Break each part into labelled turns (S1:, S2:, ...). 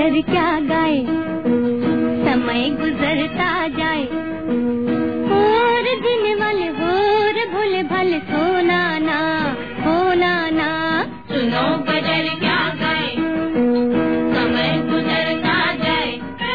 S1: गजर क्या गाए, समय गुजरता जाए और दिन वाले होर भोले भाले सोना ना होना ना। सुनो गजर क्या गाए, समय गुजरता जाए।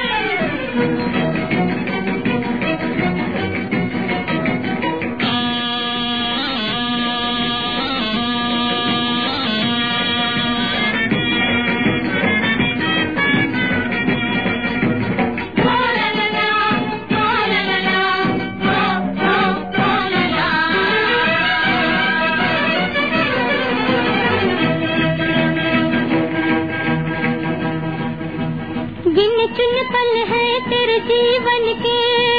S1: गिन चुन पल है तेरे जीवन के,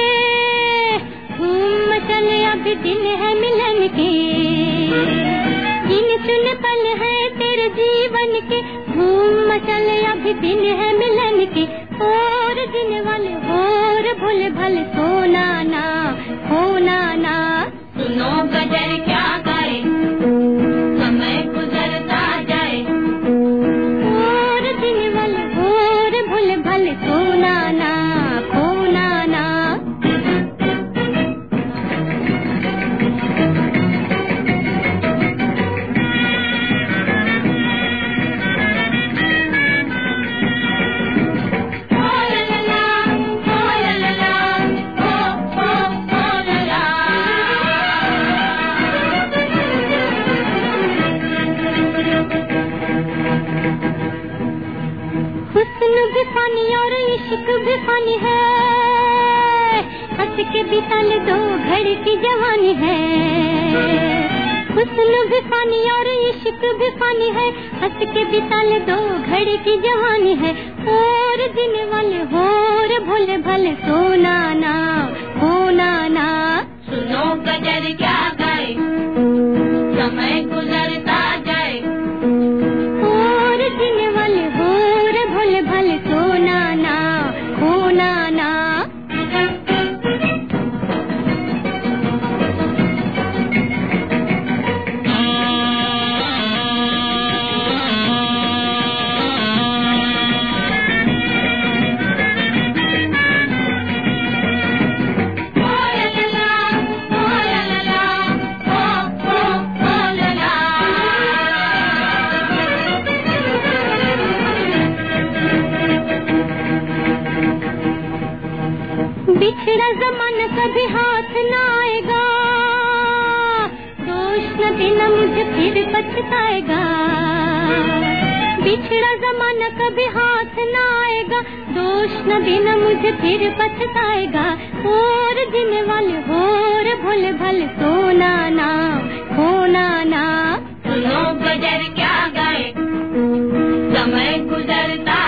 S1: धूम मचले अभी दिन है मिलन के। गिन चुन पल है तेरे जीवन के, धूम मचले अभी दिन है मिलन के। और दिन वाले और भोले भाले सोना ना होना ना। सुनो गजर क्या गाए, समय गुजरता जाए और दिन वाले और भोले भाले सोना ना खोना ना। हुस्न भी फानी और इश्क भी फानी है, हंस के बिता ले दो घड़ी की जवानी है। हुस्न भी फानी और इश्क भी फानी है, हंस के बिता ले दो घड़ी की जवानी है। और दिन वाले होर भोले भाले सोना ना होना ना। सुनो गजर क्या गाए, समय गुजरता जाए और दिन वाले होर भोले भाले सोना ना खोना ना। बिछड़ा जमाना कभी हाथ न आएगा, दोष न देना मुझे फिर पछताएगा। बिछड़ा जमाना कभी हाथ न आएगा, दोष न देना मुझे फिर पछताएगा। और दिन वाले होर भोले भाले सोना ना होना ना। सुनो गजर क्या गाए, समय गुजरता